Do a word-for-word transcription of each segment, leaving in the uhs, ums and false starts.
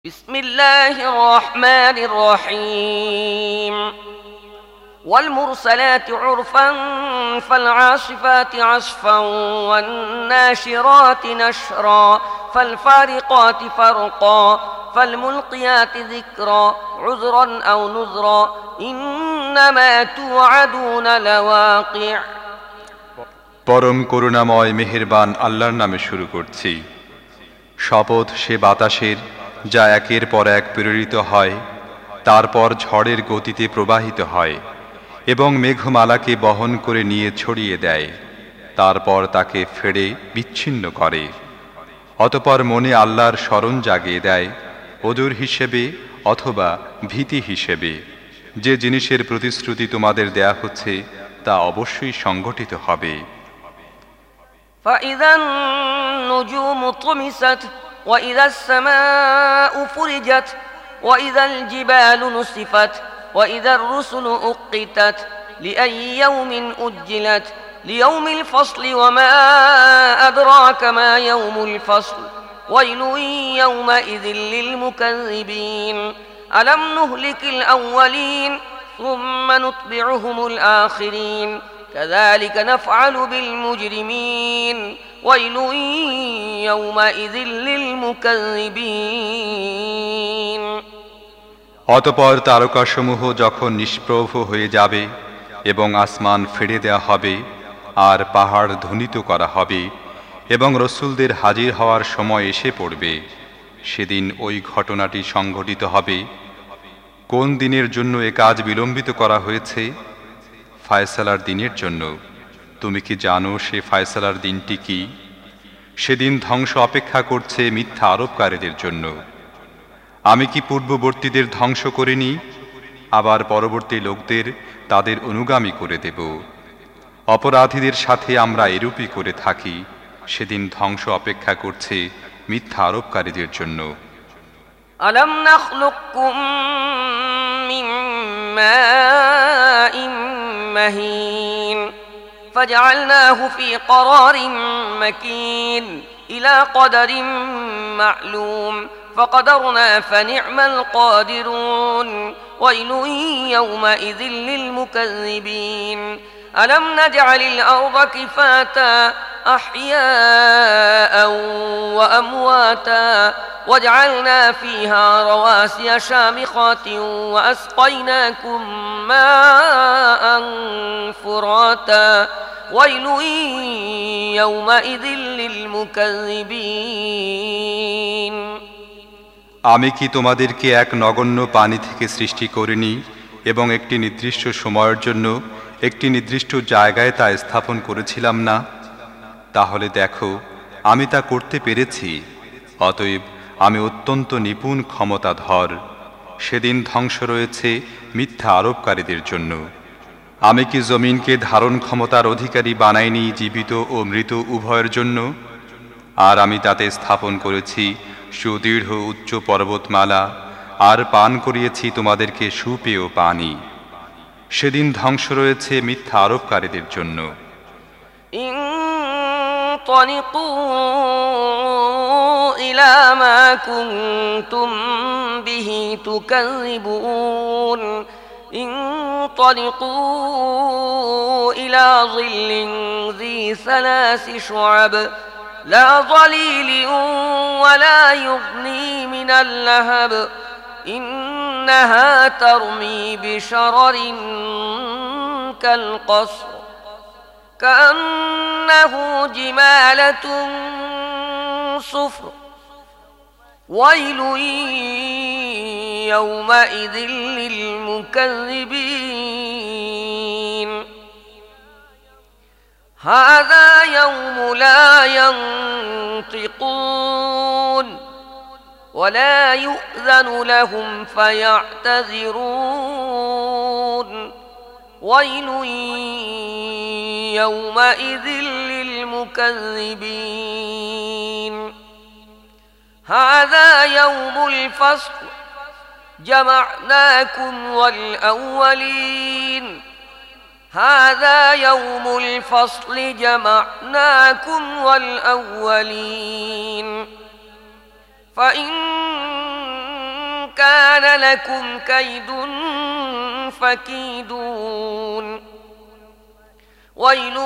بسم الله الرحمن الرحيم والمرسلات عرفا فالعاصفات عصفا والناشرات نشرا فالفارقات فرقا فالملقيات ذكرا عذرا أو نذرا إنما توعدون لواقع পরম করুণাময় মেহেরবান আল্লাহর নামে শুরু করছি। শপথ সে বাতাসের যা একের পর এক প্রেরিত হয়, তারপর ঝড়ের গতিতে প্রবাহিত হয় এবং মেঘমালাকে বহন করে নিয়ে ছড়িয়ে দেয়, তারপর তাকে ফেড়ে বিচ্ছিন্ন করে। অতপর মনে আল্লাহর স্মরণ জাগিয়ে দেয়, ওজর হিসেবে অথবা ভীতি হিসেবে। যে জিনিসের প্রতিশ্রুতি তোমাদের দেয়া হচ্ছে তা অবশ্যই সংঘটিত হবে। فإذا النجوم طمست وإذا السماء فرجت وإذا الجبال نسفت وإذا الرسل أقتت لأي يوم أجلت ليوم الفصل وما أدراك ما يوم الفصل ويل يومئذ للمكذبين ألم نهلك الأولين ثم نتبعهم الآخرين كذلك نفعل بالمجرمين ويل يومئذ للمكذبين অতঃপর তারকাসমূহ যখন নিষ্প্রভ হয়ে যাবে এবং আসমান ফেড়ে দেয়া হবে আর পাহাড় ধ্বনিত করা হবে এবং রসুলদের হাজির হওয়ার সময় এসে পড়বে, সেদিন ওই ঘটনাটি সংঘটিত হবে। কোন দিনের জন্য এ কাজ বিলম্বিত করা হয়েছে? ফায়সালার দিনের জন্য। তুমি কি জানো সে ফায়সালার দিনটি কি? সেদিন ধ্বংস অপেক্ষা করছে মিথ্যা আরোপকারীদের জন্য। আমি কি পূর্ববর্তীদের ধ্বংস করিনি? আবার পরবর্তী লোকদের তাদের অনুগামী করে দেব। অপরাধীদের সাথে আমরা এরূপই করে থাকি। সেদিন ধ্বংস অপেক্ষা করছে মিথ্যা আরোপকারীদের জন্য। ألم نخلقكم من ماء مهين فجعلناه في قرار مكين إلى قدر معلوم فقدرنا فنعم القادرون ويل يومئذ للمكذبين ألم نجعل الأرض كفاتا أحياء وأمواتا وجعلنا فيها رواسي شامخات وأسقيناكم ماء فراتا ويل يومئذ للمكذبين আমি কি তোমাদেরকে এক নগণ্য পানি থেকে সৃষ্টি করিনি এবং একটি নির্দিষ্ট সময়ের জন্য একটি নির্দিষ্ট জায়গায় তা স্থাপন করেছিলাম না? তাহলে দেখো, আমি তা করতে পেরেছি। অতএব আমি অত্যন্ত নিপুণ ক্ষমতাধর। সেদিন ধ্বংস রয়েছে মিথ্যা আরোপকারীদের জন্য। আমি কি জমিনকে ধারণ ক্ষমতার অধিকারী বানাইনি জীবিত ও মৃত উভয়ের জন্য? আর আমি তাতে স্থাপন করেছি সুদৃঢ় উচ্চ পর্বতমালা, আর পান করিয়েছি তোমাদেরকে সুপেয় পানি। সেদিন ধ্বংস রয়েছে মিথ্যা আরোপকারীদের জন্য। انطلقوا إلى ما كنتم به تكذبون انطلقوا إلى ظل ذي ثلاث شعب لا ظليل ولا يغني من اللهب إنها ترمي بشرر كالقصر كأنه جمالة صفر ويل يومئذ للمكذبين هذا يوم لا ينطقون ولا يؤذن لهم فيعتذرون ويل يومئذ للمكذبين هذا يوم الفصل جمعناكم والأولين هذا يوم الفصل جمعناكم والأولين فإن كان لكم كيد فكيدون ويل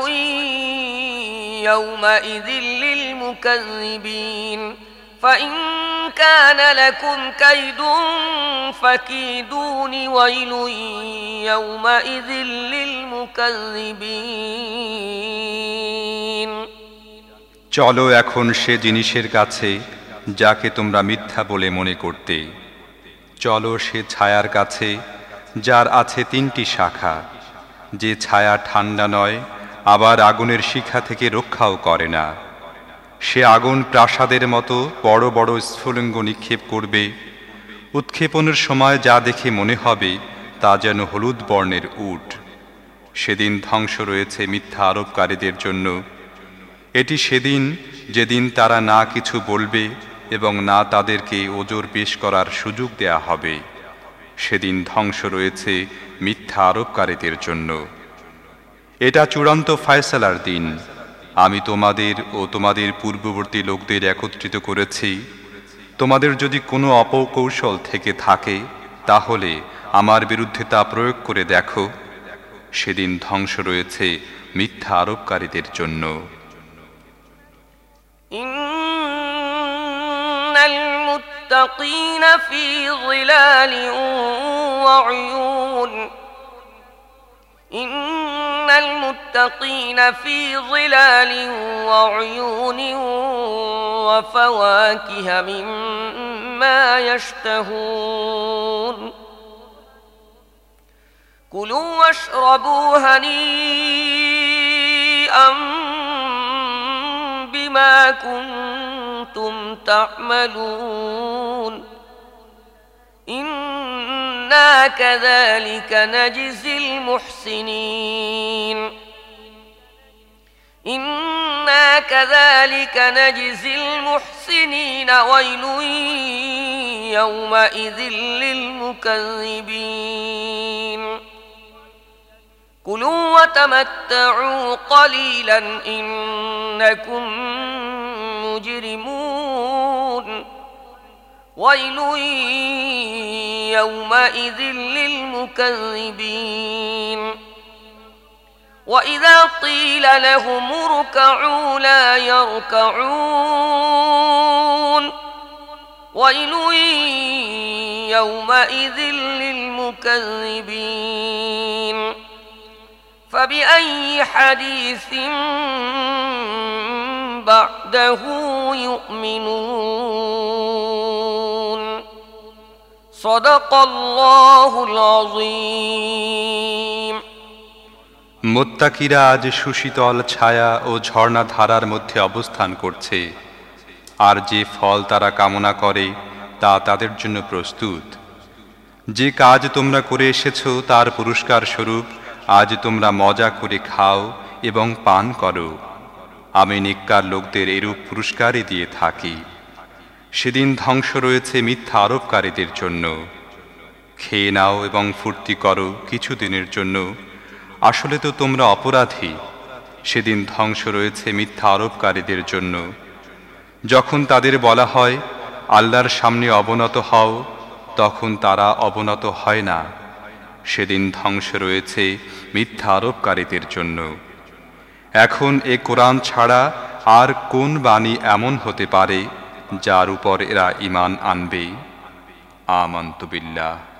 يومئذ للمكذبين فإن كان لكم كيد فكيدون ويل يومئذ للمكذبين চলো এখন সে জিনিসের কাছে যাকে তোমরা মিথ্যা বলে মনে করতে, চলো সে ছায়ার কাছে যার আছে তিনটি শাখা, যে ছায়া ঠান্ডা নয় আবার আগুনের শিখা থেকে রক্ষাও করে না। সে আগুন প্রাসাদের মতো বড় বড় স্ফুলিঙ্গ নিক্ষেপ করবে। উৎক্ষেপণের সময় যা দেখে মনে হবে তা যেন হলুদ বর্ণের উট। সেদিন ধ্বংস রয়েছে মিথ্যা আরোপকারীদের জন্য। এটি সেদিন যেদিন তারা না কিছু বলবে এবং না তাদেরকে ওজর পেশ করার সুযোগ দেয়া হবে। সেদিন ধ্বংস রয়েছে মিথ্যা আরোপকারীদের জন্য। এটা চূড়ান্ত ফয়সালার দিন। আমি তোমাদের ও তোমাদের পূর্ববর্তী লোকদের একত্রিত করেছি। তোমাদের যদি কোনো অপকৌশল থেকে থাকে তাহলে আমার বিরুদ্ধে তা প্রয়োগ করে দেখো। সেদিন ধ্বংস রয়েছে মিথ্যা আরোপকারীদের জন্য। ইন্নাল মুত্তাকিনা ফি যিলালিন ওয়া উয়ুন ইন্নাল মুত্তাকিনা ফি যিলালিন ওয়া উয়ুনিন ওয়া ফাওয়াকিহা মিম্মা ইয়াশতাহুন কুলু ওয়াশরাবু হানিআম বিমা কুনতুম তা'মালুন ইন্না কাযালিকা নাজজিল মুহসিনিন ইন্না কাযালিকা নাজজিল মুহসিনিন ওয়াইলুন ইয়াওমাইযিল লিল মুকাযযিবিন কুলু ওয়া তামাত্তাউ ক্বালীলান ইন্নাকুম মুজরিমুন ওয়াইলুন ইয়াওমাইযিল লিল মুকাযযিবিন ওয়া ইযা ক্বিলা লাহুম ইরকাউ লা ইয়ারকাউন ওয়াইলুন ইয়াওমাইযিল লিল মুকাযযিবিন فبأي حديث بعده يؤمنون صدق الله العظيم মুত্তাকিরা আজ সুশীতল ছায়া ও ঝর্ণা ধারার মধ্যে অবস্থান করছে, আর যে ফল তারা কামনা করে তা তাদের জন্য প্রস্তুত। যে কাজ তোমরা করে এসেছো তার পুরস্কার স্বরূপ আজ তোমরা মজা করে খাও এবং পান করো। আমি নেককার লোকদের এরূপ পুরস্কারই দিয়ে থাকি। সেদিন ধ্বংস রয়েছে মিথ্যা আরোপকারীদের জন্য। খেয়ে নাও এবং ফুর্তি করো কিছুদিনের জন্য, আসলে তো তোমরা অপরাধী। সেদিন ধ্বংস রয়েছে মিথ্যা আরোপকারীদের জন্য। যখন তাদের বলা হয় আল্লাহর সামনে অবনত হও, তখন তারা অবনত হয় না। সেদিন ধ্বংস রয়েছে মিথ্যা আরোপকারীদের জন্য। এখন এ কোরআন ছাড়া আর কোন বাণী এমন হতে পারে যার উপর এরা ঈমান আনবে? আমানতু বিল্লাহ।